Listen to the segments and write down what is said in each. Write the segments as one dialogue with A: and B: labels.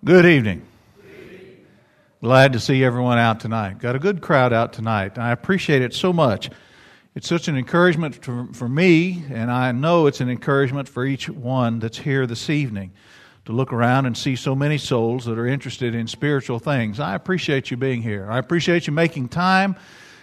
A: Good evening. Glad to see everyone out tonight. Got a good crowd out tonight. I appreciate it so much. It's such an encouragement for me, and I know it's an encouragement for each one that's here this evening to look around and see so many souls that are interested in spiritual things. I appreciate you being here. I appreciate you making time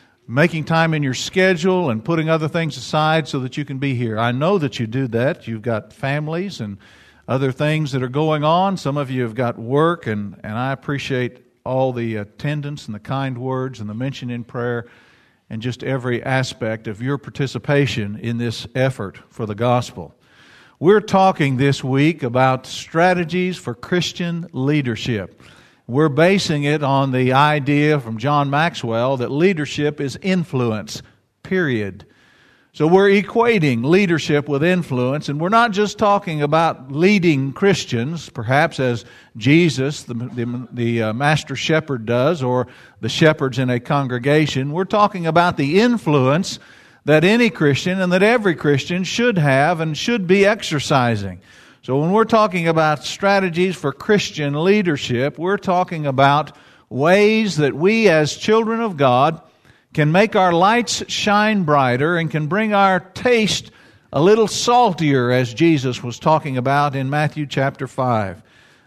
A: in your schedule and putting other things aside so that you can be here. I know that you do that. You've got families and other things that are going on. Some of you have got work, and I appreciate all the attendance and the kind words and the mention in prayer and just every aspect of your participation in this effort for the gospel. We're talking this week about strategies for Christian leadership. We're basing it on the idea from John Maxwell that leadership is influence, period. So we're equating leadership with influence, and we're not just talking about leading Christians, perhaps as Jesus, the master shepherd, does, or the shepherds in a congregation. We're talking about the influence that any Christian and that every Christian should have and should be exercising. So when we're talking about strategies for Christian leadership, we're talking about ways that we as children of God can make our lights shine brighter and can bring our taste a little saltier, as Jesus was talking about in Matthew chapter 5.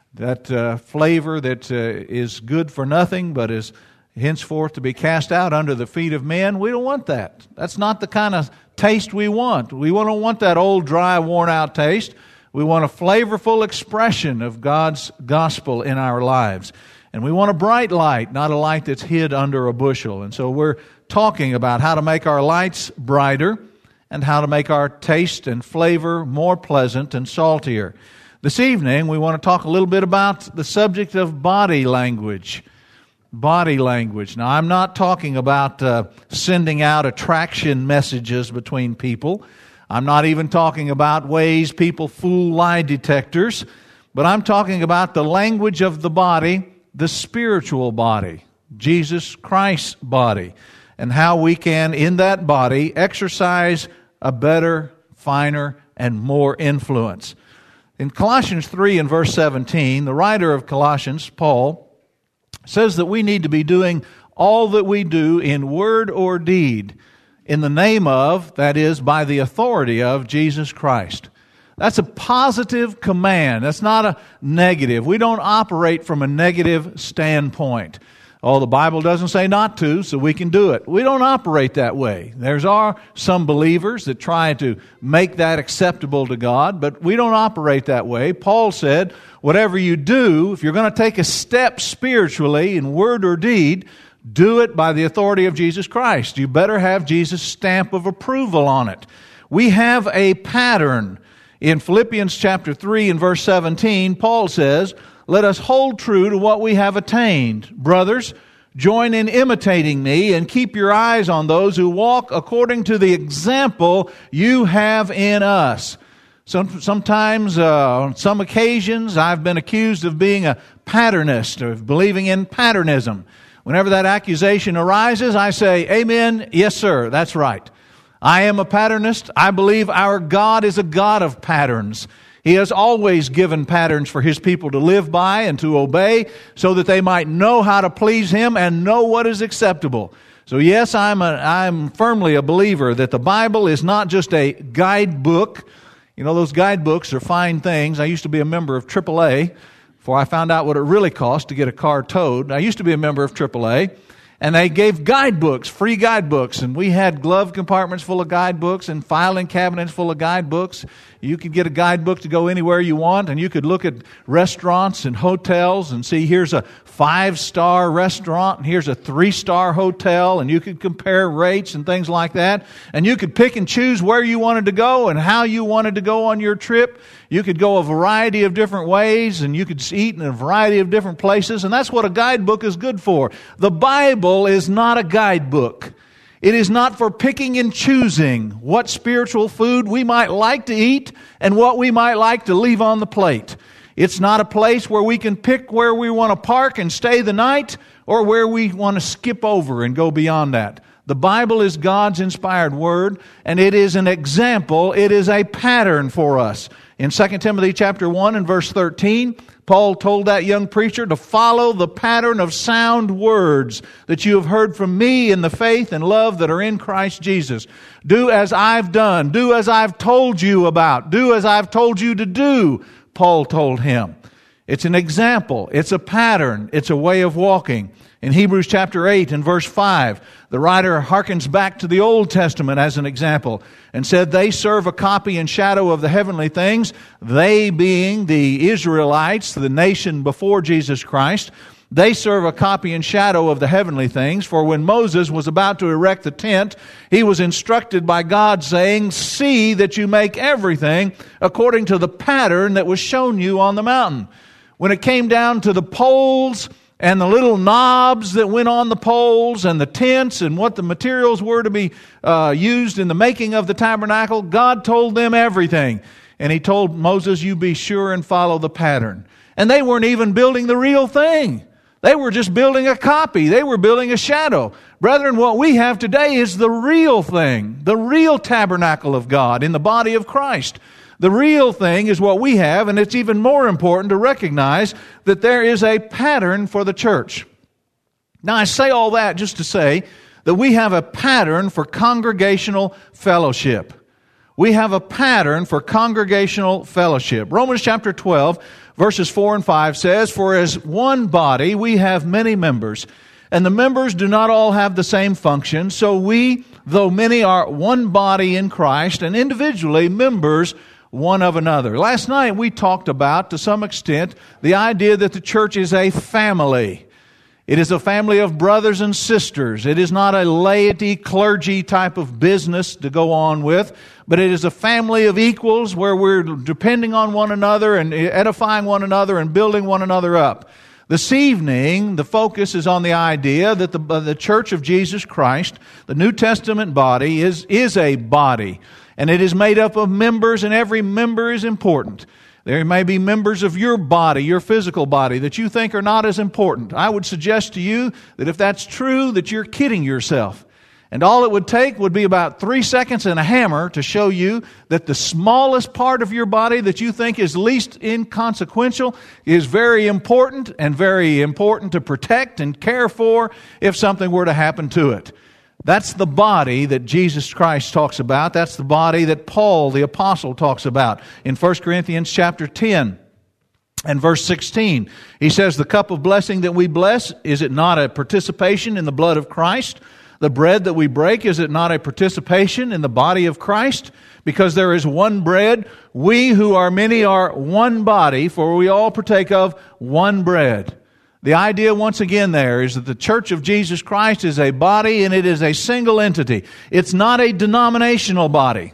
A: That flavor that is good for nothing but is henceforth to be cast out under the feet of men. We don't want that. That's not the kind of taste we want. We don't want that old, dry, worn-out taste. We want a flavorful expression of God's gospel in our lives. And we want a bright light, not a light that's hid under a bushel. And so we're talking about how to make our lights brighter and how to make our taste and flavor more pleasant and saltier. This evening, we want to talk a little bit about the subject of body language. Body language. Now, I'm not talking about sending out attraction messages between people. I'm not even talking about ways people fool lie detectors. But I'm talking about the language of the body, the spiritual body, Jesus Christ's body, and how we can, in that body, exercise a better, finer, and more influence. In Colossians 3 and verse 17, the writer of Colossians, Paul, says that we need to be doing all that we do in word or deed in the name of, that is, by the authority of Jesus Christ. That's a positive command. That's not a negative. We don't operate from a negative standpoint. Oh, the Bible doesn't say not to, so we can do it. We don't operate that way. There are some believers that try to make that acceptable to God, but we don't operate that way. Paul said, whatever you do, if you're going to take a step spiritually in word or deed, do it by the authority of Jesus Christ. You better have Jesus' stamp of approval on it. We have a pattern. In Philippians chapter 3 and verse 17, Paul says, let us hold true to what we have attained. Brothers, join in imitating me and keep your eyes on those who walk according to the example you have in us. Sometimes, on some occasions, I've been accused of being a patternist, of believing in patternism. Whenever that accusation arises, I say, amen, yes sir, that's right. I am a patternist. I believe our God is a God of patterns. He has always given patterns for His people to live by and to obey so that they might know how to please Him and know what is acceptable. So yes, I'm firmly a believer that the Bible is not just a guidebook. You know, those guidebooks are fine things. I used to be a member of AAA before I found out what it really cost to get a car towed. I used to be a member of AAA. And they gave guidebooks, free guidebooks, and we had glove compartments full of guidebooks and filing cabinets full of guidebooks. You could get a guidebook to go anywhere you want, and you could look at restaurants and hotels and see here's a 5-star restaurant and here's a 3-star hotel, and you could compare rates and things like that. And you could pick and choose where you wanted to go and how you wanted to go on your trip. You could go a variety of different ways, and you could eat in a variety of different places, and that's what a guidebook is good for. The Bible is not a guidebook. It is not for picking and choosing what spiritual food we might like to eat and what we might like to leave on the plate. It's not a place where we can pick where we want to park and stay the night or where we want to skip over and go beyond that. The Bible is God's inspired word, and it is an example. It is a pattern for us. In 2 Timothy chapter 1 and verse 13, Paul told that young preacher to follow the pattern of sound words that you have heard from me in the faith and love that are in Christ Jesus. Do as I've done. Do as I've told you about. Do as I've told you to do, Paul told him. It's an example. It's a pattern. It's a way of walking. In Hebrews chapter 8 and verse 5, the writer hearkens back to the Old Testament as an example and said they serve a copy and shadow of the heavenly things, they being the Israelites, the nation before Jesus Christ. They serve a copy and shadow of the heavenly things, for when Moses was about to erect the tent, he was instructed by God saying, see that you make everything according to the pattern that was shown you on the mountain. When it came down to the poles and the little knobs that went on the poles and the tents and what the materials were to be used in the making of the tabernacle, God told them everything. And He told Moses, you be sure and follow the pattern. And they weren't even building the real thing. They were just building a copy. They were building a shadow. Brethren, what we have today is the real thing, the real tabernacle of God in the body of Christ. The real thing is what we have, and it's even more important to recognize that there is a pattern for the church. Now, I say all that just to say that we have a pattern for congregational fellowship. We have a pattern for congregational fellowship. Romans chapter 12, verses 4 and 5 says, for as one body we have many members, and the members do not all have the same function, so we, though many, are one body in Christ, and individually members one of another. Last night we talked about, to some extent, the idea that the church is a family. It is a family of brothers and sisters. It is not a laity, clergy type of business to go on with, but it is a family of equals where we're depending on one another and edifying one another and building one another up. This evening, the focus is on the idea that the Church of Jesus Christ, the New Testament body, is a body. And it is made up of members, and every member is important. There may be members of your body, your physical body, that you think are not as important. I would suggest to you that if that's true, that you're kidding yourself. And all it would take would be about 3 seconds and a hammer to show you that the smallest part of your body that you think is least inconsequential is very important to protect and care for if something were to happen to it. That's the body that Jesus Christ talks about. That's the body that Paul, the apostle, talks about in 1 Corinthians chapter 10 and verse 16. He says, the cup of blessing that we bless, is it not a participation in the blood of Christ? The bread that we break, is it not a participation in the body of Christ? Because there is one bread, we who are many are one body, for we all partake of one bread. The idea, once again, there is that the Church of Jesus Christ is a body and it is a single entity. It's not a denominational body.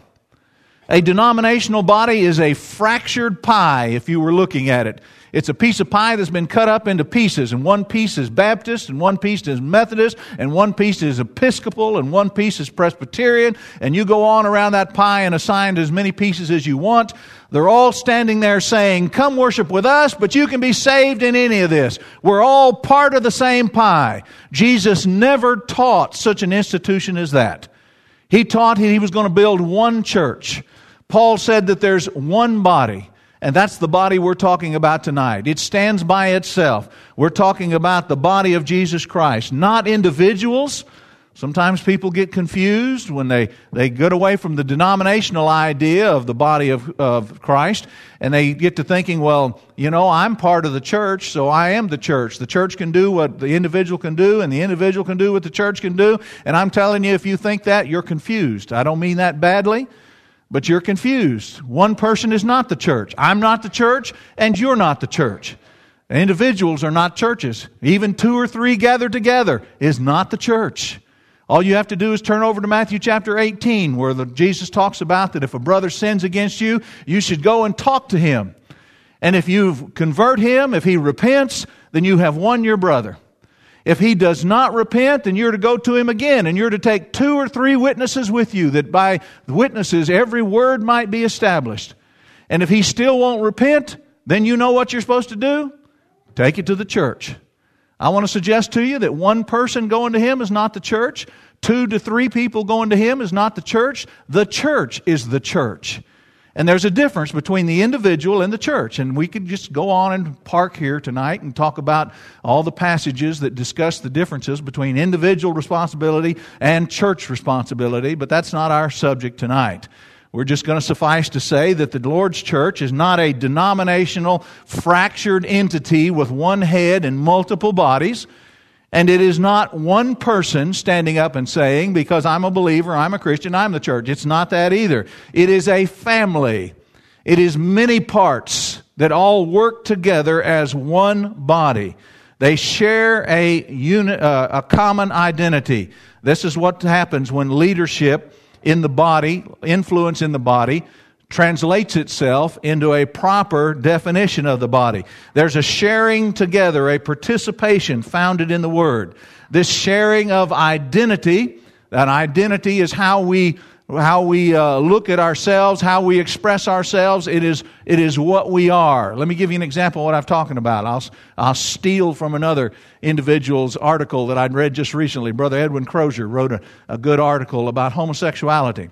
A: A denominational body is a fractured pie, if you were looking at it. It's a piece of pie that's been cut up into pieces, and one piece is Baptist, and one piece is Methodist, and one piece is Episcopal, and one piece is Presbyterian, and you go on around that pie and assign as many pieces as you want. They're all standing there saying, come worship with us, but you can be saved in any of this. We're all part of the same pie. Jesus never taught such an institution as that. He taught he was going to build one church. Paul said that there's one body, and that's the body we're talking about tonight. It stands by itself. We're talking about the body of Jesus Christ, not individuals. Sometimes people get confused when they get away from the denominational idea of the body of Christ, and they get to thinking, well, you know, I'm part of the church, so I am the church. The church can do what the individual can do, and the individual can do what the church can do. And I'm telling you, if you think that, you're confused. I don't mean that badly, but you're confused. One person is not the church. I'm not the church, and you're not the church. Individuals are not churches. Even 2 or 3 gathered together is not the church. All you have to do is turn over to Matthew chapter 18, where Jesus talks about that if a brother sins against you, you should go and talk to him. And if you convert him, if he repents, then you have won your brother. If he does not repent, then you're to go to him again, and you're to take 2 or 3 witnesses with you, that by the witnesses every word might be established. And if he still won't repent, then you know what you're supposed to do? Take it to the church. I want to suggest to you that one person going to him is not the church. 2 to 3 people going to him is not the church. The church is the church. And there's a difference between the individual and the church. And we could just go on and park here tonight and talk about all the passages that discuss the differences between individual responsibility and church responsibility, but that's not our subject tonight. We're just going to suffice to say that the Lord's church is not a denominational, fractured entity with one head and multiple bodies. And it is not one person standing up and saying, because I'm a believer, I'm a Christian, I'm the church. It's not that either. It is a family. It is many parts that all work together as one body. They share a common identity. This is what happens when leadership in the body, influence in the body, translates itself into a proper definition of the body. There's a sharing together, a participation founded in the Word. This sharing of identity, that identity is how we look at ourselves, how we express ourselves. It is what we are. Let me give you an example of what I'm talking about. I'll steal from another individual's article that I'd read just recently. Brother Edwin Crozier wrote a good article about homosexuality.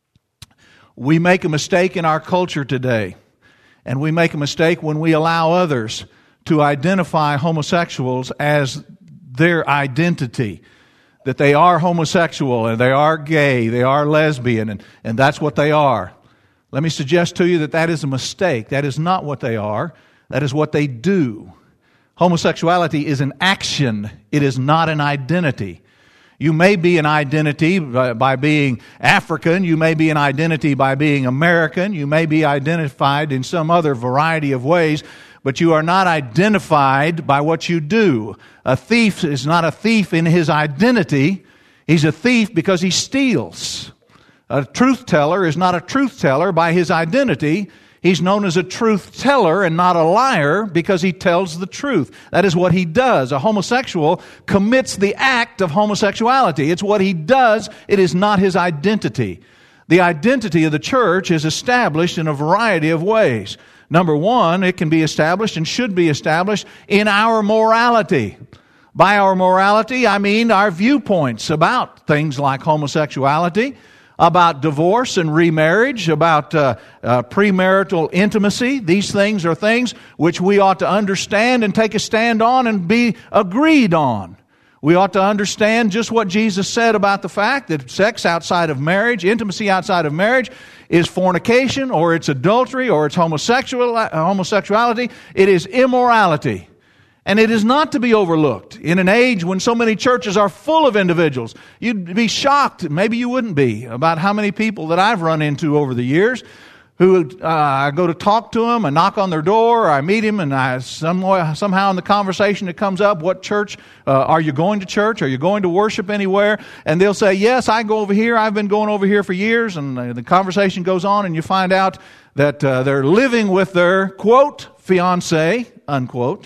A: We make a mistake in our culture today, and we make a mistake when we allow others to identify homosexuals as their identity, that they are homosexual and they are gay, they are lesbian, and that's what they are. Let me suggest to you that that is a mistake. That is not what they are. That is what they do. Homosexuality is an action. It is not an identity. You may be an identity by being African. You may be an identity by being American. You may be identified in some other variety of ways, but you are not identified by what you do. A thief is not a thief in his identity. He's a thief because he steals. A truth teller is not a truth teller by his identity. He's known as a truth teller and not a liar because he tells the truth. That is what he does. A homosexual commits the act of homosexuality. It's what he does. It is not his identity. The identity of the church is established in a variety of ways. Number one, it can be established and should be established in our morality. By our morality, I mean our viewpoints about things like homosexuality, about divorce and remarriage, about premarital intimacy. These things are things which we ought to understand and take a stand on and be agreed on. We ought to understand just what Jesus said about the fact that sex outside of marriage, intimacy outside of marriage, is fornication, or it's adultery, or it's homosexuality. It is immorality. And it is not to be overlooked. In an age when so many churches are full of individuals, you'd be shocked, maybe you wouldn't be, about how many people that I've run into over the years who I go to talk to them, I knock on their door, or I meet him, and somehow in the conversation it comes up, what church, are you going to church? Are you going to worship anywhere? And they'll say, yes, I go over here. I've been going over here for years. And the conversation goes on, and you find out that they're living with their, quote, fiancé, unquote.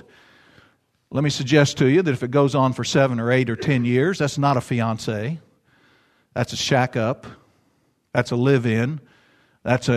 A: Let me suggest to you that if it goes on for 7 or 8 or 10 years, that's not a fiancé. That's a shack up. That's a live-in. That's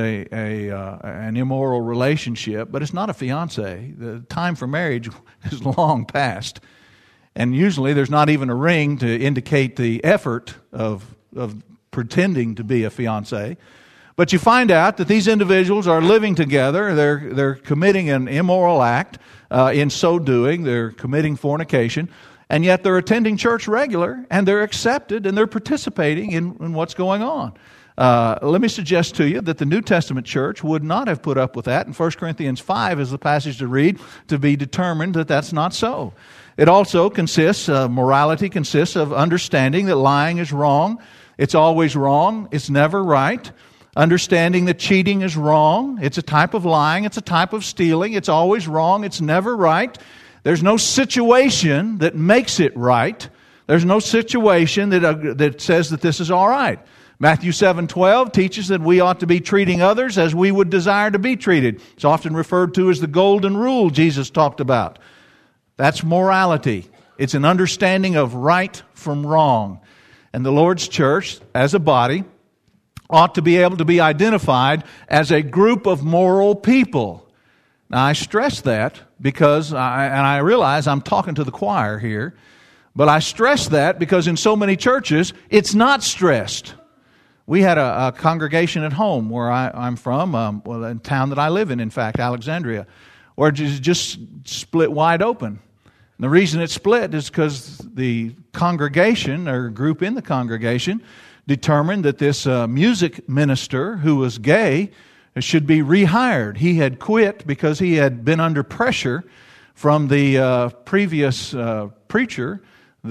A: an immoral relationship, but it's not a fiancé. The time for marriage is long past. And usually there's not even a ring to indicate the effort of pretending to be a fiancé. But you find out that these individuals are living together. They're committing an immoral act. In so doing, they're committing fornication. And yet they're attending church regular, and they're accepted, and they're participating in what's going on. Let me suggest to you that the New Testament church would not have put up with that. And 1 Corinthians 5 is the passage to read to be determined that that's not so. It also morality consists of understanding that lying is wrong. It's always wrong. It's never right. Understanding that cheating is wrong. It's a type of lying. It's a type of stealing. It's always wrong. It's never right. There's no situation that makes it right. There's no situation that says that this is all right. Matthew 7:12 teaches that we ought to be treating others as we would desire to be treated. It's often referred to as the golden rule Jesus talked about. That's morality. It's an understanding of right from wrong. And the Lord's church, as a body, ought to be able to be identified as a group of moral people. Now, I stress that because, I realize I'm talking to the choir here, but I stress that because in so many churches, it's not stressed. We had a congregation at home where I'm from, in town that I live in fact, Alexandria, where it just split wide open. And the reason it split is because the congregation, or group in the congregation, determined that this music minister who was gay should be rehired. He had quit because he had been under pressure from the previous preacher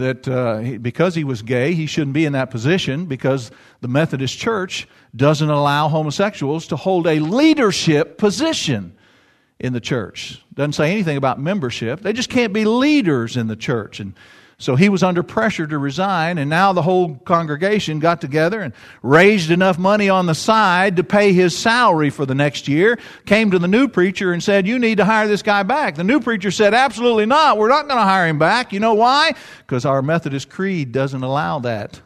A: that because he was gay, he shouldn't be in that position because the Methodist Church doesn't allow homosexuals to hold a leadership position in the church. Doesn't say anything about membership. They just can't be leaders in the church. And so he was under pressure to resign, and now the whole congregation got together and raised enough money on the side to pay his salary for the next year, came to the new preacher and said, "You need to hire this guy back." The new preacher said, "Absolutely not. We're not going to hire him back." You know why? Because our Methodist creed doesn't allow that.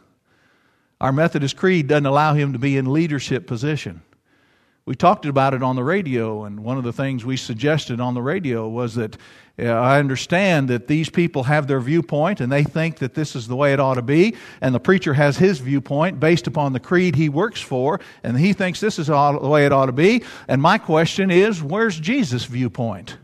A: Our Methodist creed doesn't allow him to be in leadership position. We talked about it on the radio, and one of the things we suggested on the radio was that I understand that these people have their viewpoint and they think that this is the way it ought to be, and the preacher has his viewpoint based upon the creed he works for, and he thinks this is the way it ought to be. And my question is, where's Jesus' viewpoint?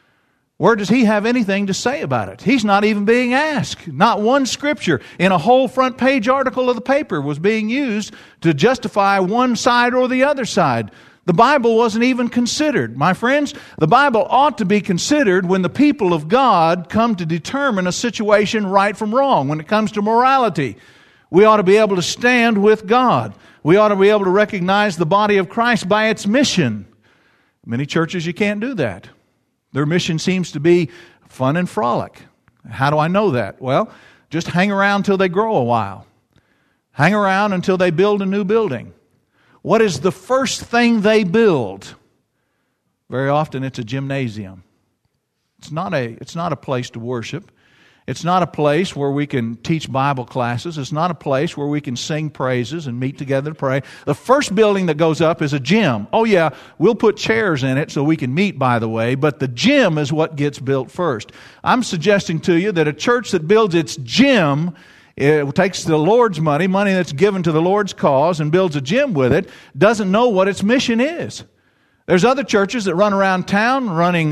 A: Where does he have anything to say about it? He's not even being asked. Not one scripture in a whole front page article of the paper was being used to justify one side or the other side. The Bible wasn't even considered. My friends, the Bible ought to be considered when the people of God come to determine a situation right from wrong. When it comes to morality, we ought to be able to stand with God. We ought to be able to recognize the body of Christ by its mission. Many churches, you can't do that. Their mission seems to be fun and frolic. How do I know that? Well, just hang around till they grow a while. Hang around until they build a new building. What is the first thing they build? Very often it's a gymnasium. It's not a place to worship. It's not a place where we can teach Bible classes. It's not a place where we can sing praises and meet together to pray. The first building that goes up is a gym. Oh yeah, we'll put chairs in it so we can meet, by the way, but the gym is what gets built first. I'm suggesting to you that a church that builds its gym, it takes the Lord's money that's given to the Lord's cause, and builds a gym with it, doesn't know what its mission is. There's other churches that run around town running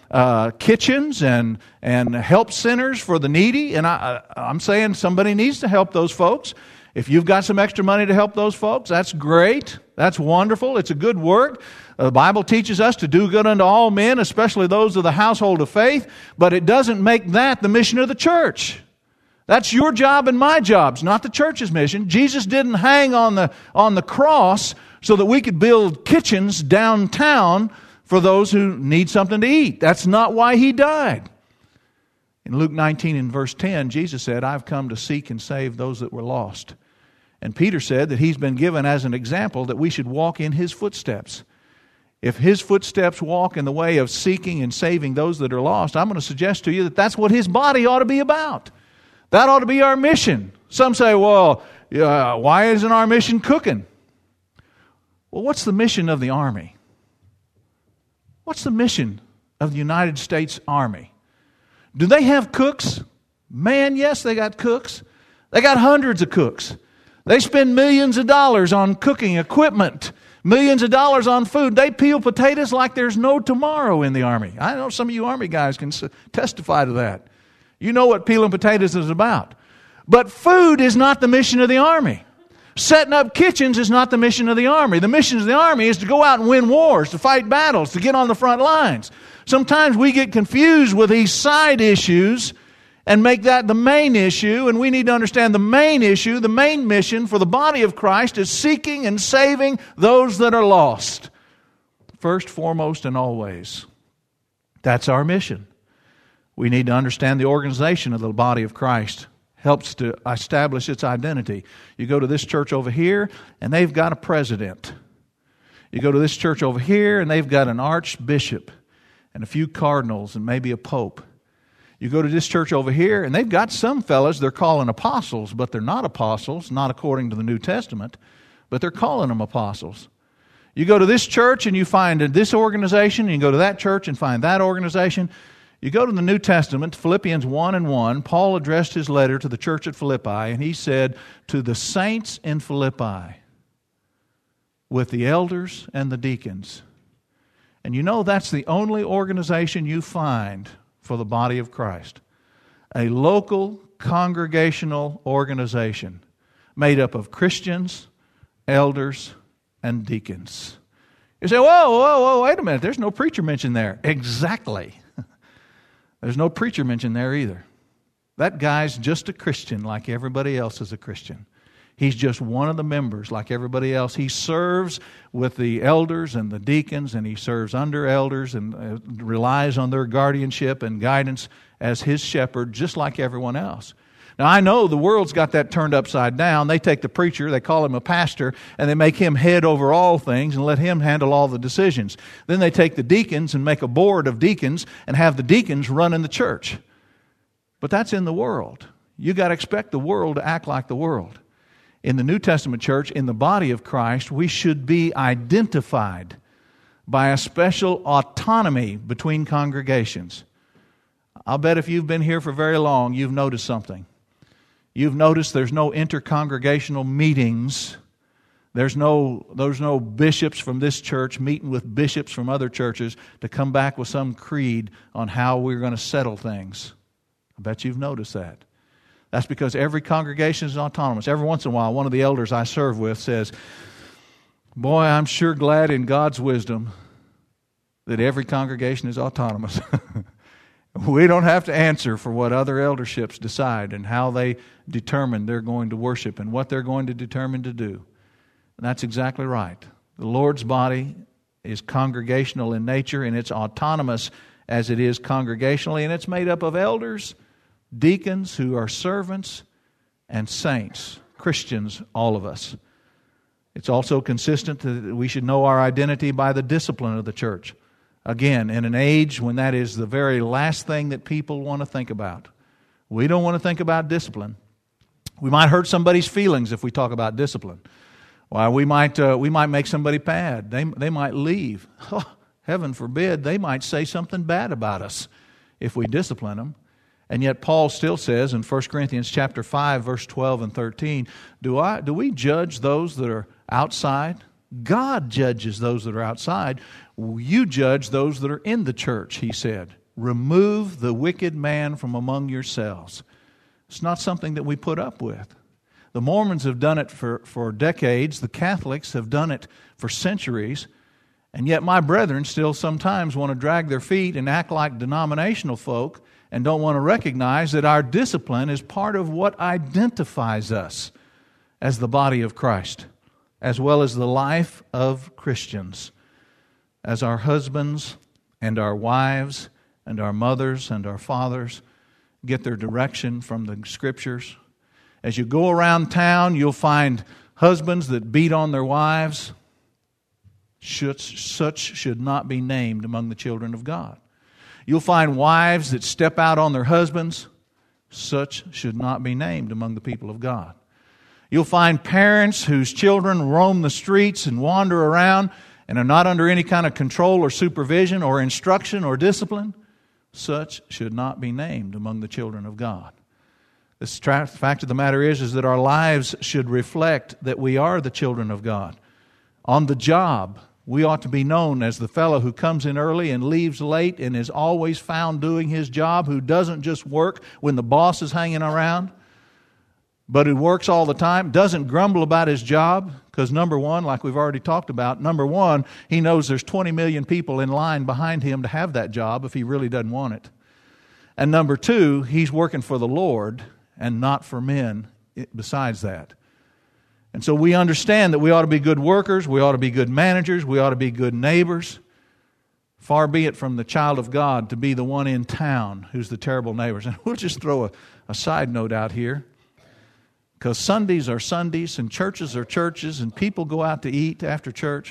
A: kitchens and help centers for the needy, and I'm saying somebody needs to help those folks. If you've got some extra money to help those folks, that's great. That's wonderful. It's a good work. The Bible teaches us to do good unto all men, especially those of the household of faith, but it doesn't make that the mission of the church. That's your job and my job. It's not the church's mission. Jesus didn't hang on the cross so that we could build kitchens downtown for those who need something to eat. That's not why He died. In Luke 19 and verse 10, Jesus said, "I've come to seek and save those that were lost." And Peter said that he's been given as an example that we should walk in His footsteps. If His footsteps walk in the way of seeking and saving those that are lost, I'm going to suggest to you that that's what His body ought to be about. That ought to be our mission. Some say, well, why isn't our mission cooking? Well, what's the mission of the Army? What's the mission of the United States Army? Do they have cooks? Man, yes, they got cooks. They got hundreds of cooks. They spend millions of dollars on cooking equipment, millions of dollars on food. They peel potatoes like there's no tomorrow in the Army. I know some of you Army guys can testify to that. You know what peeling potatoes is about. But food is not the mission of the Army. Setting up kitchens is not the mission of the Army. The mission of the Army is to go out and win wars, to fight battles, to get on the front lines. Sometimes we get confused with these side issues and make that the main issue, and we need to understand the main issue, the main mission for the body of Christ is seeking and saving those that are lost. First, foremost, and always. That's our mission. We need to understand the organization of the body of Christ. Helps to establish its identity. You go to this church over here, and they've got a president. You go to this church over here, and they've got an archbishop and a few cardinals and maybe a pope. You go to this church over here, and they've got some fellas they're calling apostles, but they're not apostles, not according to the New Testament, but they're calling them apostles. You go to this church, and you find this organization, and you go to that church and find that organization. You go to the New Testament, Philippians 1:1, Paul addressed his letter to the church at Philippi, and he said, "To the saints in Philippi." with the elders and the deacons. And you know that's the only organization you find for the body of Christ. A local congregational organization made up of Christians, elders, and deacons. You say, whoa, wait a minute. There's no preacher mentioned there. Exactly. There's no preacher mentioned there either. That guy's just a Christian like everybody else is a Christian. He's just one of the members like everybody else. He serves with the elders and the deacons, and he serves under elders and relies on their guardianship and guidance as his shepherd, just like everyone else. Now, I know the world's got that turned upside down. They take the preacher, they call him a pastor, and they make him head over all things and let him handle all the decisions. Then they take the deacons and make a board of deacons and have the deacons running the church. But that's in the world. You got to expect the world to act like the world. In the New Testament church, in the body of Christ, we should be identified by a special autonomy between congregations. I'll bet if you've been here for very long, you've noticed something. You've noticed there's no intercongregational meetings. There's no bishops from this church meeting with bishops from other churches to come back with some creed on how we're going to settle things. I bet you've noticed that. That's because every congregation is autonomous. Every once in a while, one of the elders I serve with says, boy, I'm sure glad in God's wisdom that every congregation is autonomous. We don't have to answer for what other elderships decide and how they determine they're going to worship and what they're going to determine to do. And that's exactly right. The Lord's body is congregational in nature, and it's autonomous as it is congregationally, and it's made up of elders, deacons who are servants, and saints, Christians, all of us. It's also consistent that we should know our identity by the discipline of the church. Again, in an age when that is the very last thing that people want to think about. We don't want to think about discipline. We might hurt somebody's feelings if we talk about discipline. Why, we might make somebody mad. They might leave. Oh, heaven forbid, they might say something bad about us if we discipline them. And yet Paul still says in 1 Corinthians chapter 5, verse 12 and 13, do we judge those that are outside? God judges those that are outside. You judge those that are in the church, he said. Remove the wicked man from among yourselves. It's not something that we put up with. The Mormons have done it for decades. The Catholics have done it for centuries. And yet my brethren still sometimes want to drag their feet and act like denominational folk and don't want to recognize that our discipline is part of what identifies us as the body of Christ, as well as the life of Christians, as our husbands and our wives and our mothers and our fathers get their direction from the Scriptures. As you go around town, you'll find husbands that beat on their wives. Such should not be named among the children of God. You'll find wives that step out on their husbands. Such should not be named among the people of God. You'll find parents whose children roam the streets and wander around and are not under any kind of control or supervision or instruction or discipline. Such should not be named among the children of God. The fact of the matter is that our lives should reflect that we are the children of God. On the job, we ought to be known as the fellow who comes in early and leaves late and is always found doing his job, who doesn't just work when the boss is hanging around, but who works all the time, doesn't grumble about his job, because number one, like we've already talked about, number one, he knows there's 20 million people in line behind him to have that job if he really doesn't want it. And number two, he's working for the Lord and not for men besides that. And so we understand that we ought to be good workers, we ought to be good managers, we ought to be good neighbors. Far be it from the child of God to be the one in town who's the terrible neighbors. And we'll just throw a side note out here. Because Sundays are Sundays and churches are churches and people go out to eat after church.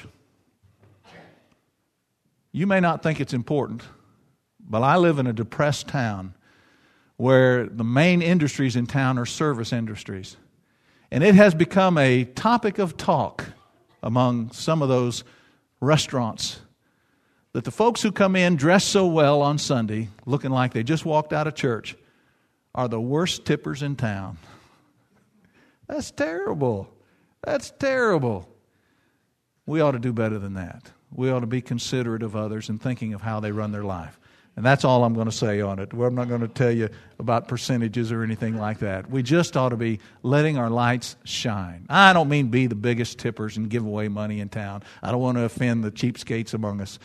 A: You may not think it's important, but I live in a depressed town where the main industries in town are service industries. And it has become a topic of talk among some of those restaurants that the folks who come in dressed so well on Sunday, looking like they just walked out of church, are the worst tippers in town. That's terrible. That's terrible. We ought to do better than that. We ought to be considerate of others and thinking of how they run their life. And that's all I'm going to say on it. I'm not going to tell you about percentages or anything like that. We just ought to be letting our lights shine. I don't mean be the biggest tippers and give away money in town. I don't want to offend the cheapskates among us.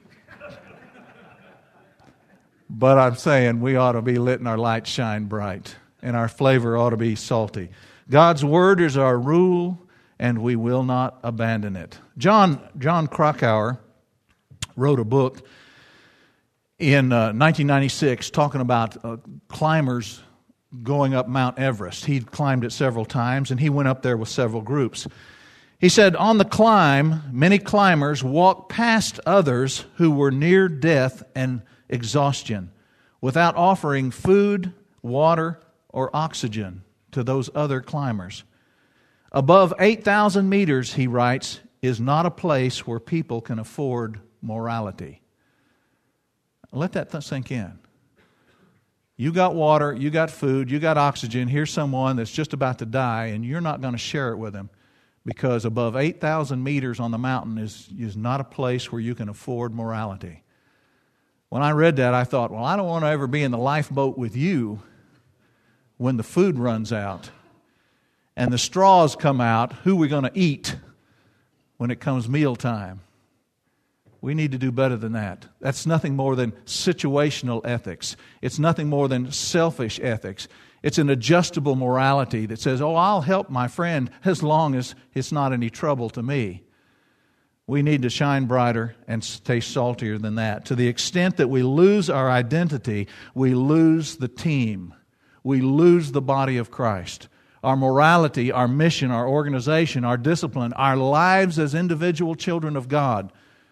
A: But I'm saying we ought to be letting our lights shine bright, and our flavor ought to be salty. God's Word is our rule, and we will not abandon it. John Krakauer wrote a book in 1996 talking about climbers going up Mount Everest. He'd climbed it several times, and he went up there with several groups. He said, on the climb, many climbers walked past others who were near death and exhaustion without offering food, water, or oxygen to those other climbers. Above 8,000 meters, he writes, is not a place where people can afford morality. Let that sink in. You got water, you got food, you got oxygen. Here's someone that's just about to die, and you're not going to share it with him because above 8,000 meters on the mountain is not a place where you can afford morality. When I read that, I thought, well, I don't want to ever be in the lifeboat with you when the food runs out and the straws come out. Who are we going to eat when it comes mealtime? We need to do better than that. That's nothing more than situational ethics. It's nothing more than selfish ethics. It's an adjustable morality that says, oh, I'll help my friend as long as it's not any trouble to me. We need to shine brighter and taste saltier than that. To the extent that we lose our identity, we lose the team. We lose the body of Christ. Our morality, our mission, our organization, our discipline, our lives as individual children of God,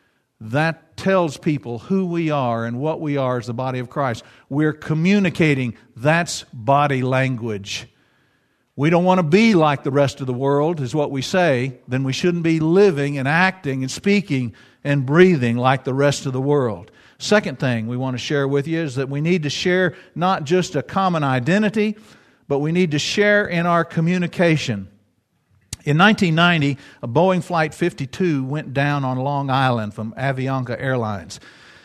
A: that tells people who we are and what we are as the body of Christ. We're communicating. That's body language. We don't want to be like the rest of the world, is what we say. Then we shouldn't be living and acting and speaking and breathing like the rest of the world. Second thing we want to share with you is that we need to share not just a common identity, but we need to share in our communication. In 1990, a Boeing Flight 52 went down on Long Island from Avianca Airlines.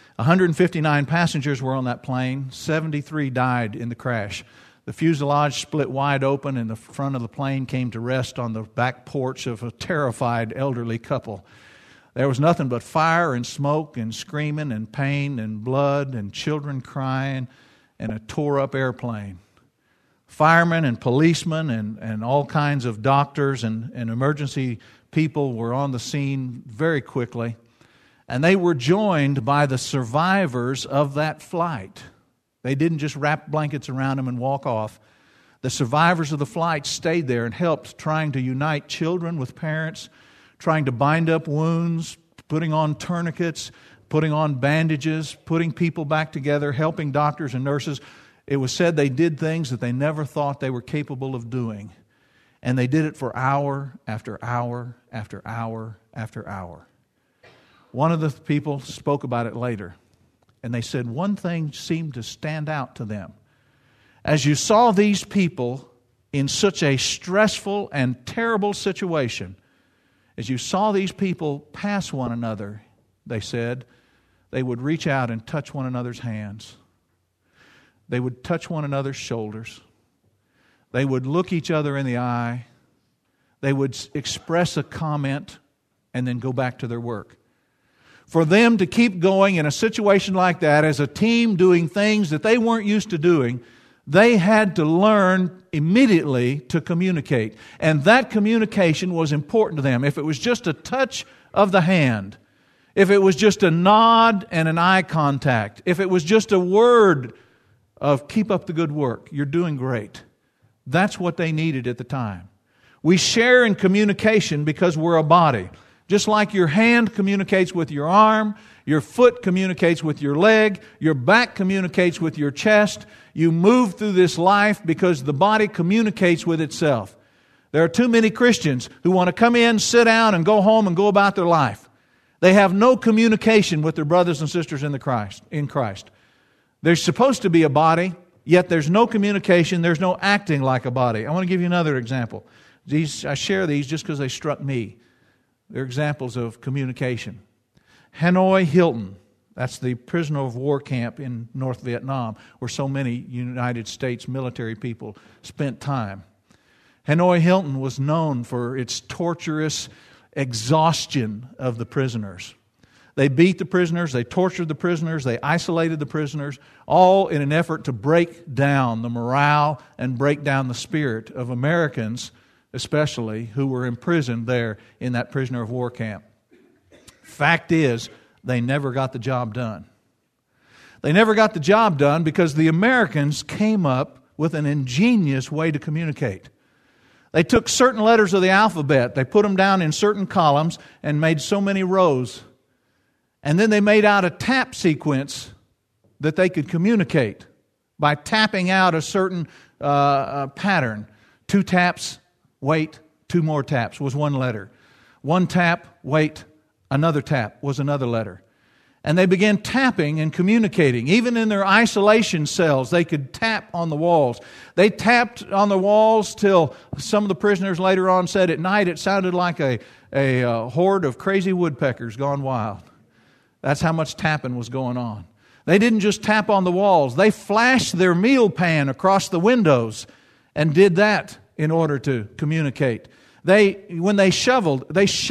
A: 159 passengers were on that plane. 73 died in the crash. The fuselage split wide open and the front of the plane came to rest on the back porch of a terrified elderly couple. There was nothing but fire and smoke and screaming and pain and blood and children crying and a tore-up airplane. Firemen and policemen and all kinds of doctors and emergency people were on the scene very quickly. And they were joined by the survivors of that flight. They didn't just wrap blankets around them and walk off. The survivors of the flight stayed there and helped, trying to unite children with parents, trying to bind up wounds, putting on tourniquets, putting on bandages, putting people back together, helping doctors and nurses. It was said they did things that they never thought they were capable of doing. And they did it for hour after hour after hour after hour. One of the people spoke about it later. And they said one thing seemed to stand out to them. As you saw these people in such a stressful and terrible situation, as you saw these people pass one another, they said, they would reach out and touch one another's hands. They would touch one another's shoulders. They would look each other in the eye. They would express a comment and then go back to their work. For them to keep going in a situation like that as a team doing things that they weren't used to doing, they had to learn immediately to communicate. And that communication was important to them. If it was just a touch of the hand, if it was just a nod and an eye contact, if it was just a word of keep up the good work, you're doing great. That's what they needed at the time. We share in communication because we're a body. Just like your hand communicates with your arm, your foot communicates with your leg, your back communicates with your chest. You move through this life because the body communicates with itself. There are too many Christians who want to come in, sit down, and go home and go about their life. They have no communication with their brothers and sisters in Christ. There's supposed to be a body, yet there's no communication, there's no acting like a body. I want to give you another example. I share these just because they struck me. They're examples of communication. Hanoi Hilton, that's the prisoner of war camp in North Vietnam, where so many United States military people spent time. Hanoi Hilton was known for its torturous exhaustion of the prisoners. They beat the prisoners, they tortured the prisoners, they isolated the prisoners, all in an effort to break down the morale and break down the spirit of Americans, especially, who were imprisoned there in that prisoner of war camp. Fact is, they never got the job done. They never got the job done because the Americans came up with an ingenious way to communicate. They took certain letters of the alphabet, they put them down in certain columns and made so many rows. And then they made out a tap sequence that they could communicate by tapping out a certain pattern. 2 taps, wait, 2 more taps was 1 letter. 1 tap, wait, another tap was another letter. And they began tapping and communicating. Even in their isolation cells, they could tap on the walls. They tapped on the walls till some of the prisoners later on said at night it sounded like a horde of crazy woodpeckers gone wild. That's how much tapping was going on. They didn't just tap on the walls. They flashed their meal pan across the windows and did that in order to communicate. When they shoveled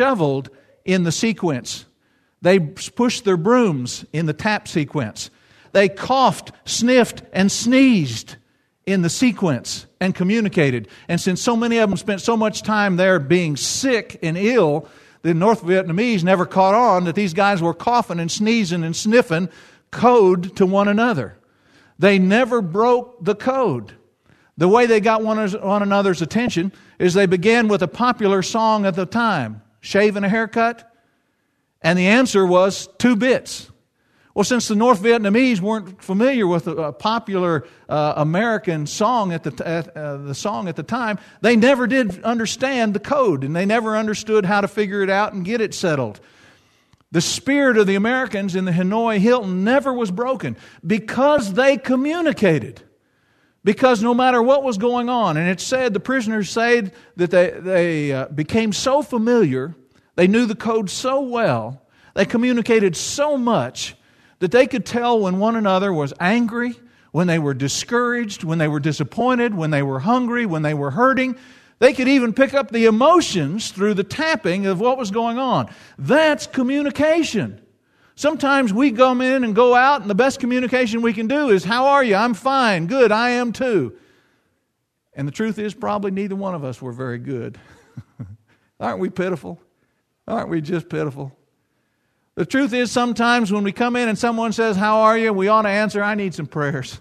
A: in the sequence. They pushed their brooms in the tap sequence. They coughed, sniffed, and sneezed in the sequence and communicated. And since so many of them spent so much time there being sick and ill, the North Vietnamese never caught on that these guys were coughing and sneezing and sniffing code to one another. They never broke the code. The way they got one another's attention is they began with a popular song at the time, Shave and a Haircut, and the answer was 2 bits. Well, since the North Vietnamese weren't familiar with a popular American song the song at the time, they never did understand the code, and they never understood how to figure it out and get it settled. The spirit of the Americans in the Hanoi Hilton never was broken because they communicated. Because no matter what was going on, and it said, the prisoners said that they became so familiar, they knew the code so well, they communicated so much that they could tell when one another was angry, when they were discouraged, when they were disappointed, when they were hungry, when they were hurting. They could even pick up the emotions through the tapping of what was going on. That's communication. Sometimes we come in and go out, and the best communication we can do is, "How are you? I'm fine. Good. I am too." And the truth is, probably neither one of us were very good. Aren't we pitiful? Aren't we just pitiful? The truth is, sometimes when we come in and someone says, "How are you?" we ought to answer, "I need some prayers.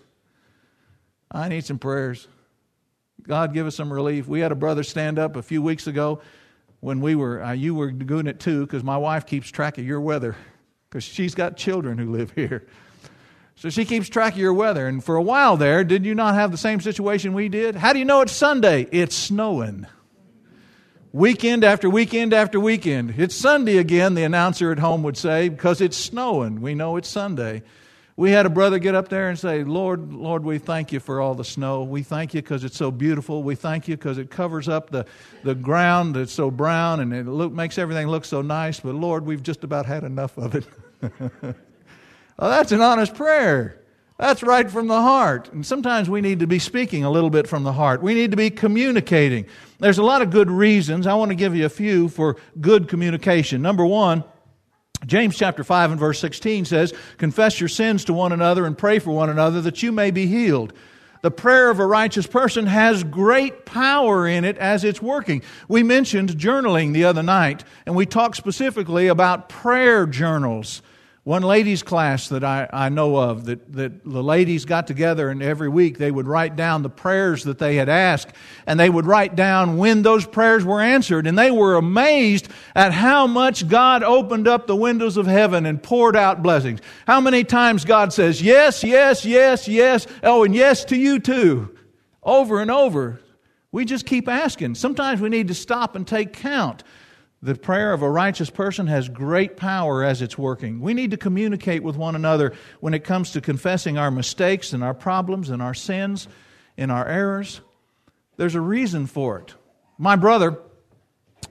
A: I need some prayers. God, give us some relief." We had a brother stand up a few weeks ago when you were doing it too, because my wife keeps track of your weather, because she's got children who live here. So she keeps track of your weather. And for a while there, did you not have the same situation we did? How do you know it's Sunday? It's snowing. Weekend after weekend after weekend. It's Sunday again, the announcer at home would say, because it's snowing. We know it's Sunday. We had a brother get up there and say, Lord, we thank you for all the snow. We thank you because it's so beautiful. We thank you because it covers up the ground that's so brown and it makes everything look so nice. But Lord, we've just about had enough of it. Well, that's an honest prayer. That's right from the heart. And sometimes we need to be speaking a little bit from the heart. We need to be communicating. There's a lot of good reasons. I want to give you a few for good communication. Number one, James chapter 5 and verse 16 says, "Confess your sins to one another and pray for one another that you may be healed." The prayer of a righteous person has great power in it as it's working. We mentioned journaling the other night, and we talked specifically about prayer journals. One ladies' class that I know of, that the ladies got together and every week they would write down the prayers that they had asked, and they would write down when those prayers were answered, and they were amazed at how much God opened up the windows of heaven and poured out blessings. How many times God says, yes, yes, yes, yes, oh, and yes to you too, over and over. We just keep asking. Sometimes we need to stop and take count. The prayer of a righteous person has great power as it's working. We need to communicate with one another when it comes to confessing our mistakes and our problems and our sins and our errors. There's a reason for it. My brother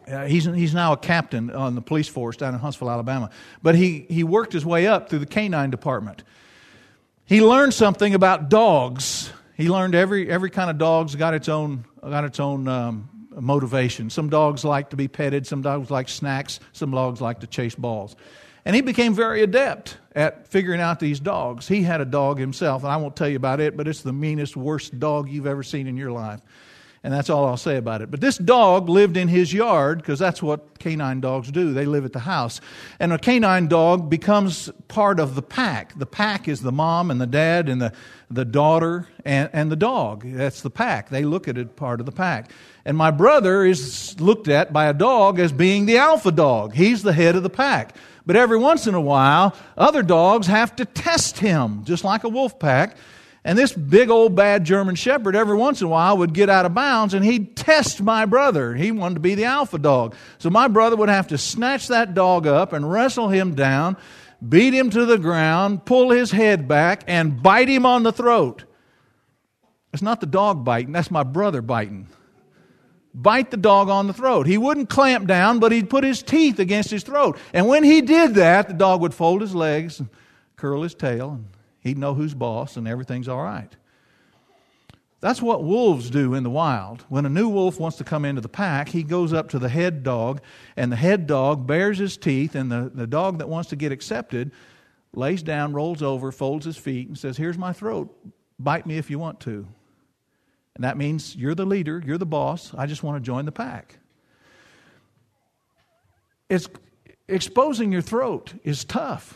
A: He's now a captain on the police force down in Huntsville, Alabama. But he worked his way up through the canine department. He learned something about dogs. He learned every kind of dog's got its own motivation. Some dogs like to be petted. Some dogs like snacks. Some dogs like to chase balls. And he became very adept at figuring out these dogs. He had a dog himself, and I won't tell you about it, but it's the meanest, worst dog you've ever seen in your life. And that's all I'll say about it. But this dog lived in his yard, because that's what canine dogs do. They live at the house. And a canine dog becomes part of the pack. The pack is the mom and the dad and the daughter and the dog. That's the pack. They look at it part of the pack. And my brother is looked at by a dog as being the alpha dog. He's the head of the pack. But every once in a while, other dogs have to test him, just like a wolf pack. And this big old bad German Shepherd every once in a while would get out of bounds and he'd test my brother. He wanted to be the alpha dog. So my brother would have to snatch that dog up and wrestle him down, beat him to the ground, pull his head back, and bite him on the throat. It's not the dog biting, that's my brother biting. Bite the dog on the throat. He wouldn't clamp down, but he'd put his teeth against his throat. And when he did that, the dog would fold his legs and curl his tail, and he'd know who's boss, and everything's all right. That's what wolves do in the wild. When a new wolf wants to come into the pack, he goes up to the head dog, and the head dog bares his teeth, and the dog that wants to get accepted lays down, rolls over, folds his feet, and says, "Here's my throat. Bite me if you want to." And that means you're the leader, you're the boss, I just want to join the pack. Exposing your throat is tough.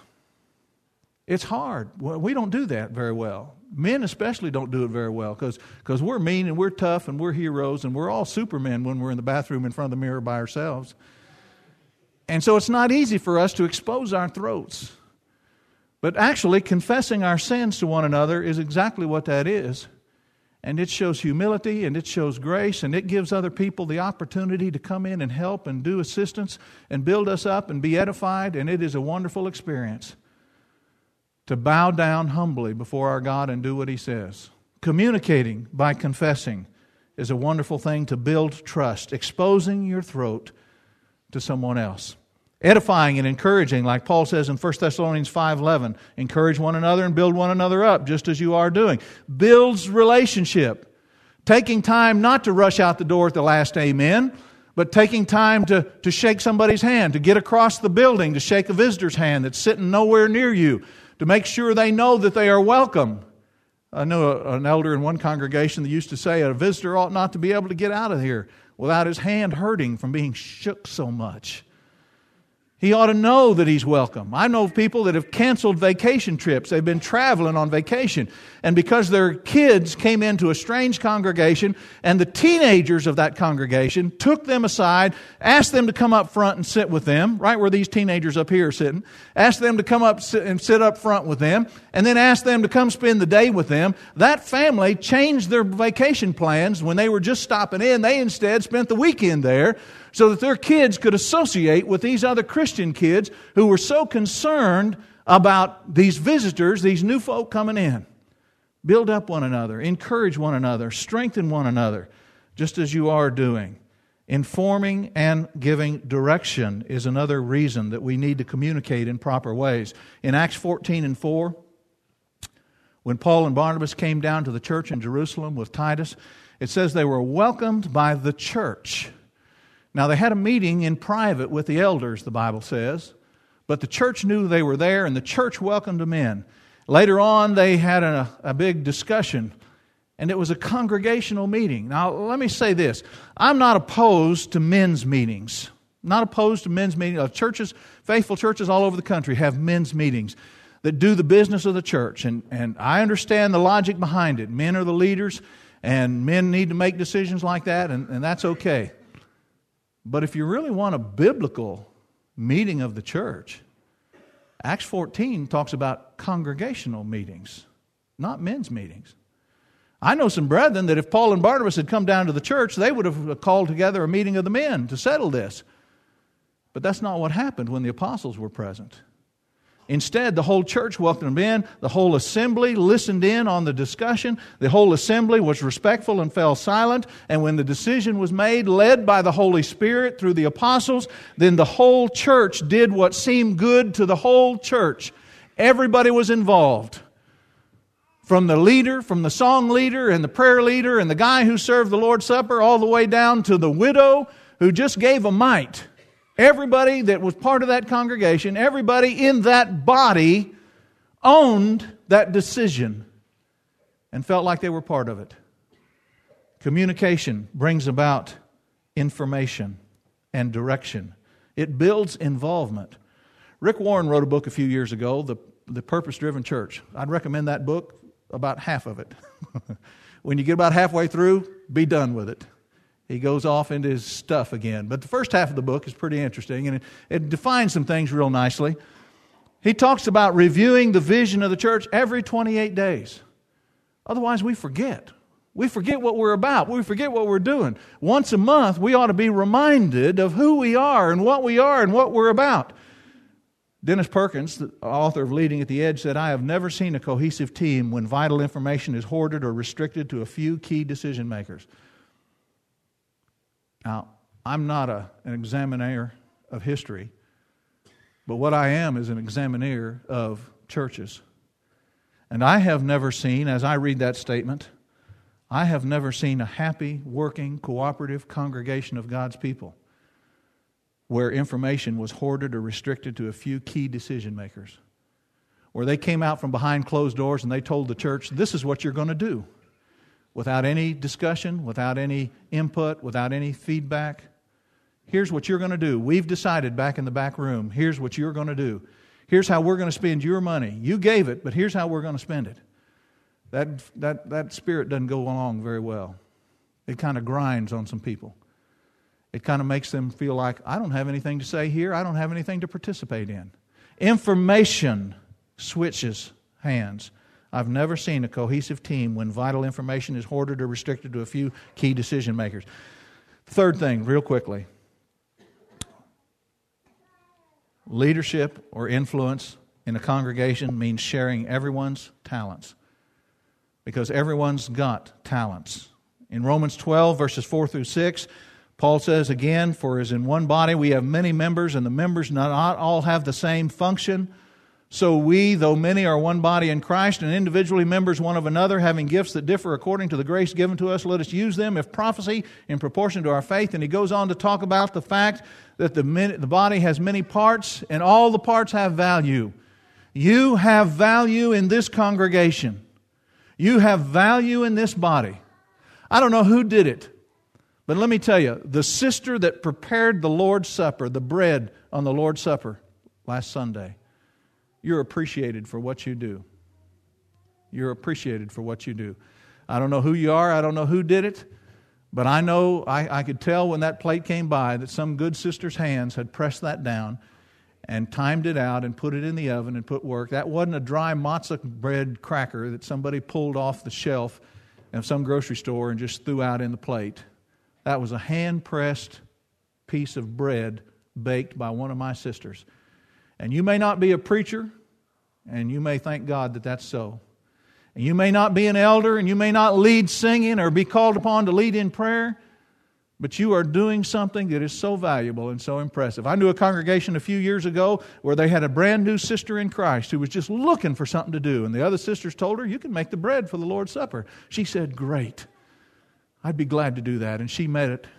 A: It's hard. Well, we don't do that very well. Men especially don't do it very well because we're mean and we're tough and we're heroes and we're all supermen when we're in the bathroom in front of the mirror by ourselves. And so it's not easy for us to expose our throats. But actually, confessing our sins to one another is exactly what that is. And it shows humility and it shows grace and it gives other people the opportunity to come in and help and do assistance and build us up and be edified. And it is a wonderful experience to bow down humbly before our God and do what He says. Communicating by confessing is a wonderful thing to build trust. Exposing your throat to someone else. Edifying and encouraging, like Paul says in 1 Thessalonians 5:11, encourage one another and build one another up, just as you are doing. Builds relationship. Taking time not to rush out the door at the last amen, but taking time to shake somebody's hand, to get across the building, to shake a visitor's hand that's sitting nowhere near you, to make sure they know that they are welcome. I know an elder in one congregation that used to say a visitor ought not to be able to get out of here without his hand hurting from being shook so much. He ought to know that he's welcome. I know people that have canceled vacation trips. They've been traveling on vacation. And because their kids came into a strange congregation and the teenagers of that congregation took them aside, asked them to come up front and sit with them, right where these teenagers up here are sitting, asked them to come up and sit up front with them, and then asked them to come spend the day with them, that family changed their vacation plans. When they were just stopping in, they instead spent the weekend there, so that their kids could associate with these other Christian kids who were so concerned about these visitors, these new folk coming in. Build up one another, encourage one another, strengthen one another, just as you are doing. Informing and giving direction is another reason that we need to communicate in proper ways. In Acts 14:4, when Paul and Barnabas came down to the church in Jerusalem with Titus, it says they were welcomed by the church. Now, they had a meeting in private with the elders, the Bible says, but the church knew they were there, and the church welcomed them in. Later on, they had a big discussion, and it was a congregational meeting. Now, let me say this. I'm not opposed to men's meetings. Not opposed to men's meetings. Churches, faithful churches all over the country have men's meetings that do the business of the church, and I understand the logic behind it. Men are the leaders, and men need to make decisions like that, and that's okay. But if you really want a biblical meeting of the church, Acts 14 talks about congregational meetings, not men's meetings. I know some brethren that if Paul and Barnabas had come down to the church, they would have called together a meeting of the men to settle this. But that's not what happened when the apostles were present. Instead, the whole church welcomed him in. The whole assembly listened in on the discussion. The whole assembly was respectful and fell silent. And when the decision was made, led by the Holy Spirit through the apostles, then the whole church did what seemed good to the whole church. Everybody was involved. From the leader, from the song leader and the prayer leader and the guy who served the Lord's Supper, all the way down to the widow who just gave a mite. Everybody that was part of that congregation, everybody in that body owned that decision and felt like they were part of it. Communication brings about information and direction. It builds involvement. Rick Warren wrote a book a few years ago, The Purpose-Driven Church. I'd recommend that book, about half of it. When you get about halfway through, be done with it. He goes off into his stuff again. But the first half of the book is pretty interesting, and it defines some things real nicely. He talks about reviewing the vision of the church every 28 days. Otherwise, we forget. We forget what we're about. We forget what we're doing. Once a month, we ought to be reminded of who we are and what we're about. Dennis Perkins, the author of Leading at the Edge, said, "I have never seen a cohesive team when vital information is hoarded or restricted to a few key decision makers." Now, I'm not an examiner of history, but what I am is an examiner of churches. And I have never seen, as I read that statement, I have never seen a happy, working, cooperative congregation of God's people where information was hoarded or restricted to a few key decision makers, where they came out from behind closed doors and they told the church, this is what you're going to do, without any discussion, without any input, without any feedback. Here's what you're going to do. We've decided back in the back room, here's what you're going to do. Here's how we're going to spend your money. You gave it, but here's how we're going to spend it. That spirit doesn't go along very well. It kind of grinds on some people. It kind of makes them feel like, I don't have anything to say here. I don't have anything to participate in. Information switches hands. I've never seen a cohesive team when vital information is hoarded or restricted to a few key decision makers. Third thing, real quickly. Leadership or influence in a congregation means sharing everyone's talents, because everyone's got talents. In Romans 12, verses 4 through 6, Paul says again, "For as in one body we have many members, and the members not all have the same function. So we, though many, are one body in Christ, and individually members one of another, having gifts that differ according to the grace given to us. Let us use them, if prophecy, in proportion to our faith." And he goes on to talk about the fact that the body has many parts, and all the parts have value. You have value in this congregation. You have value in this body. I don't know who did it, but let me tell you, the sister that prepared the Lord's Supper, the bread on the Lord's Supper last Sunday, you're appreciated for what you do. You're appreciated for what you do. I don't know who you are. I don't know who did it. But I know, I could tell when that plate came by that some good sister's hands had pressed that down and timed it out and put it in the oven and put work. That wasn't a dry matzah bread cracker that somebody pulled off the shelf of some grocery store and just threw out in the plate. That was a hand-pressed piece of bread baked by one of my sisters. And you may not be a preacher, and you may thank God that that's so. And you may not be an elder, and you may not lead singing or be called upon to lead in prayer, but you are doing something that is so valuable and so impressive. I knew a congregation a few years ago where they had a brand new sister in Christ who was just looking for something to do. And the other sisters told her, "You can make the bread for the Lord's Supper." She said, "Great. I'd be glad to do that." And she made it.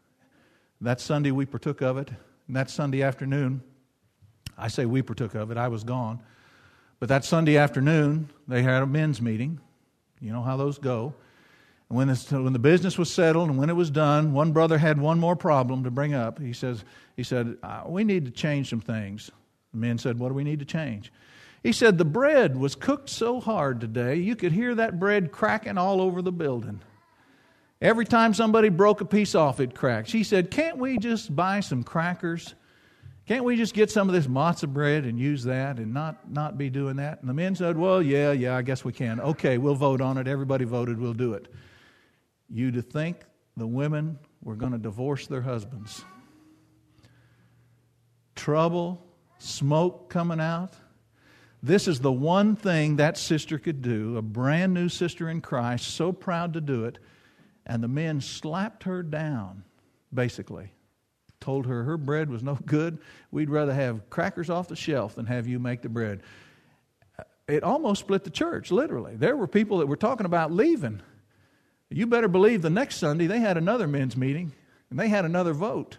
A: That Sunday we partook of it. And that Sunday afternoon, I say we partook of it, I was gone. But that Sunday afternoon, they had a men's meeting. You know how those go. And when the business was settled and when it was done, one brother had one more problem to bring up. He said, "We need to change some things." The men said, "What do we need to change?" He said, "The bread was cooked so hard today, you could hear that bread cracking all over the building. Every time somebody broke a piece off, it cracked." He said, "Can't we just buy some crackers? Can't we just get some of this matzah bread and use that and not be doing that?" And the men said, "Well, yeah, I guess we can. Okay, we'll vote on it. Everybody voted, we'll do it." You'd think the women were going to divorce their husbands. Trouble, smoke coming out. This is the one thing that sister could do, a brand new sister in Christ, so proud to do it. And the men slapped her down, basically. Told her her bread was no good. We'd rather have crackers off the shelf than have you make the bread. It almost split the church, literally. There were people that were talking about leaving. You better believe the next Sunday they had another men's meeting and they had another vote.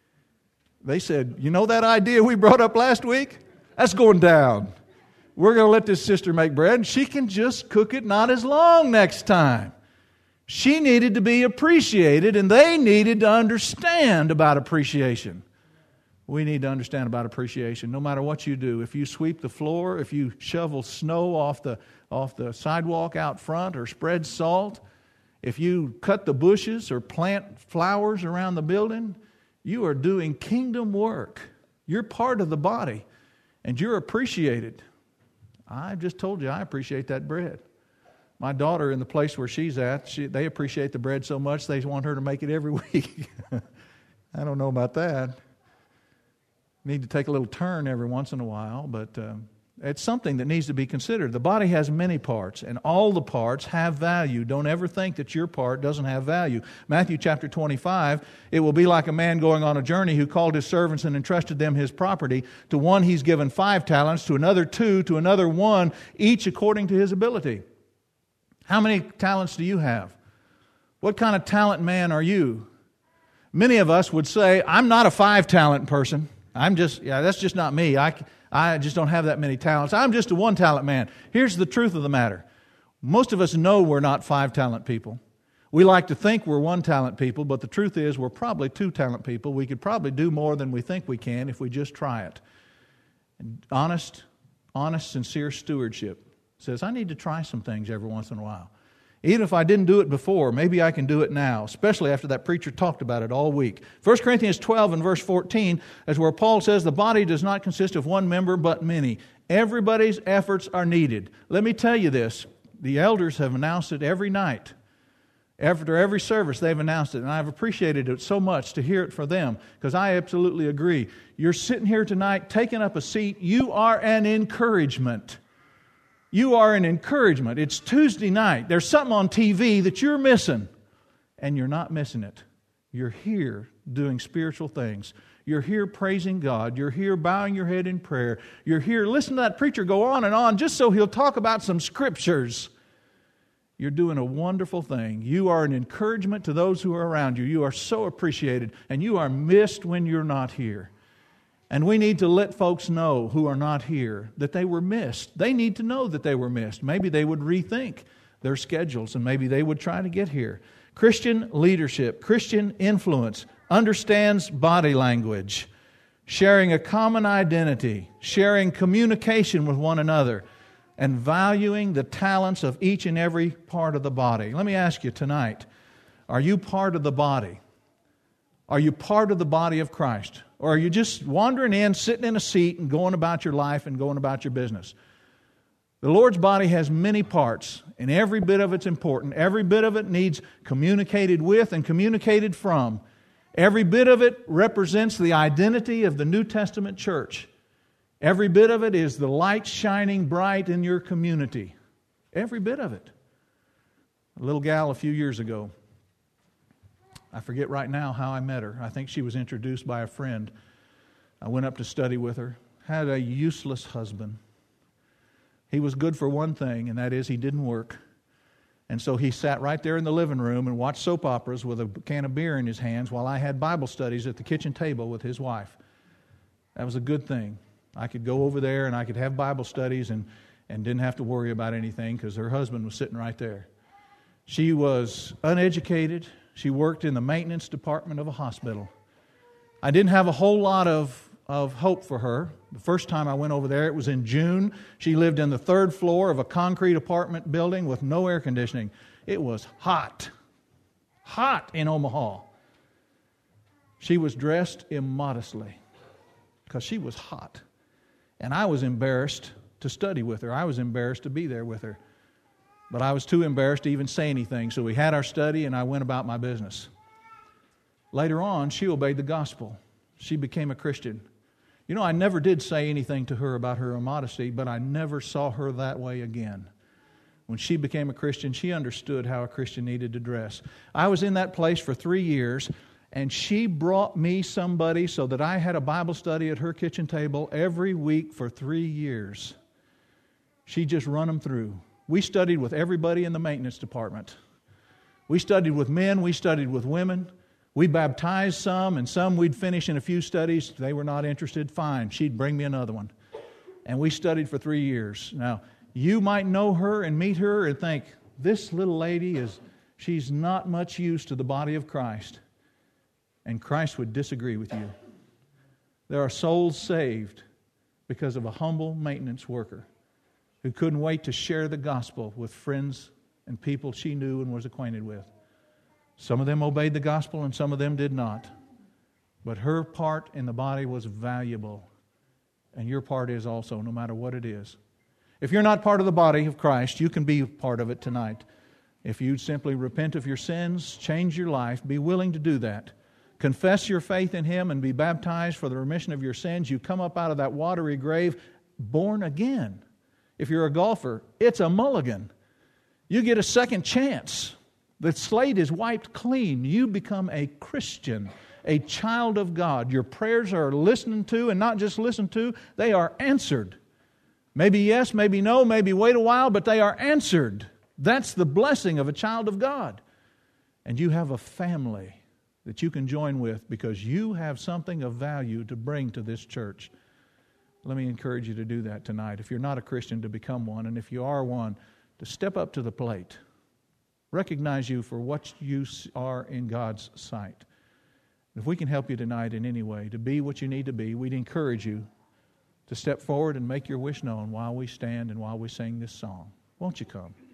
A: They said, you know that idea we brought up last week? That's going down. We're going to let this sister make bread and she can just cook it not as long next time. She needed to be appreciated and they needed to understand about appreciation. We need to understand about appreciation. No matter what you do, if you sweep the floor, if you shovel snow off the sidewalk out front or spread salt, if you cut the bushes or plant flowers around the building, you are doing kingdom work. You're part of the body and you're appreciated. I just told you I appreciate that bread. My daughter, in the place where she's at, they appreciate the bread so much they want her to make it every week. I don't know about that. Need to take a little turn every once in a while, but it's something that needs to be considered. The body has many parts, and all the parts have value. Don't ever think that your part doesn't have value. Matthew chapter 25, it will be like a man going on a journey who called his servants and entrusted them his property. To one he's given 5 talents, to another 2, to another 1, each according to his ability. How many talents do you have? What kind of talent man are you? Many of us would say, I'm not a 5-talent person. That's just not me. I just don't have that many talents. I'm just a 1-talent man. Here's the truth of the matter. Most of us know we're not 5-talent people. We like to think we're 1-talent people, but the truth is we're probably 2-talent people. We could probably do more than we think we can if we just try it. And honest, sincere stewardship says, I need to try some things every once in a while. Even if I didn't do it before, maybe I can do it now, especially after that preacher talked about it all week. 1 Corinthians 12 and verse 14 is where Paul says the body does not consist of one member but many. Everybody's efforts are needed. Let me tell you this. The elders have announced it every night. After every service, they've announced it, and I've appreciated it so much to hear it from them, because I absolutely agree. You're sitting here tonight, taking up a seat. You are an encouragement. You are an encouragement. It's Tuesday night. There's something on TV that you're missing, and you're not missing it. You're here doing spiritual things. You're here praising God. You're here bowing your head in prayer. You're here listening to that preacher go on and on just so he'll talk about some scriptures. You're doing a wonderful thing. You are an encouragement to those who are around you. You are so appreciated, and you are missed when you're not here. And we need to let folks know who are not here that they were missed. They need to know that they were missed. Maybe they would rethink their schedules and maybe they would try to get here. Christian leadership, Christian influence understands body language, sharing a common identity, sharing communication with one another, and valuing the talents of each and every part of the body. Let me ask you tonight, are you part of the body? Are you part of the body of Christ? Or are you just wandering in, sitting in a seat, and going about your life and going about your business? The Lord's body has many parts, and every bit of it's important. Every bit of it needs communicated with and communicated from. Every bit of it represents the identity of the New Testament church. Every bit of it is the light shining bright in your community. Every bit of it. A little gal a few years ago, I forget right now how I met her. I think she was introduced by a friend. I went up to study with her. Had a useless husband. He was good for one thing, and that is he didn't work. And so he sat right there in the living room and watched soap operas with a can of beer in his hands while I had Bible studies at the kitchen table with his wife. That was a good thing. I could go over there and I could have Bible studies and didn't have to worry about anything because her husband was sitting right there. She was uneducated. She worked in the maintenance department of a hospital. I didn't have a whole lot of hope for her. The first time I went over there, it was in June. She lived in the 3rd floor of a concrete apartment building with no air conditioning. It was hot in Omaha. She was dressed immodestly because she was hot. And I was embarrassed to study with her. I was embarrassed to be there with her. But I was too embarrassed to even say anything. So we had our study and I went about my business. Later on, she obeyed the gospel. She became a Christian. You know, I never did say anything to her about her immodesty, but I never saw her that way again. When she became a Christian, she understood how a Christian needed to dress. I was in that place for 3 years, and she brought me somebody so that I had a Bible study at her kitchen table every week for 3 years. She just run them through. We studied with everybody in the maintenance department. We studied with men, we studied with women. We baptized some, and some we'd finish in a few studies. They were not interested. Fine. She'd bring me another one. And we studied for 3 years. Now, you might know her and meet her and think, this little lady she's not much use to the body of Christ. And Christ would disagree with you. There are souls saved because of a humble maintenance worker who couldn't wait to share the gospel with friends and people she knew and was acquainted with. Some of them obeyed the gospel and some of them did not. But her part in the body was valuable. And your part is also, no matter what it is. If you're not part of the body of Christ, you can be part of it tonight. If you simply repent of your sins, change your life, be willing to do that. Confess your faith in Him and be baptized for the remission of your sins. You come up out of that watery grave born again. If you're a golfer, it's a mulligan. You get a second chance. The slate is wiped clean. You become a Christian, a child of God. Your prayers are listened to, and not just listened to, they are answered. Maybe yes, maybe no, maybe wait a while, but they are answered. That's the blessing of a child of God. And you have a family that you can join with because you have something of value to bring to this church. Let me encourage you to do that tonight. If you're not a Christian, to become one, and if you are one, to step up to the plate. Recognize you for what you are in God's sight. If we can help you tonight in any way to be what you need to be, we'd encourage you to step forward and make your wish known while we stand and while we sing this song. Won't you come?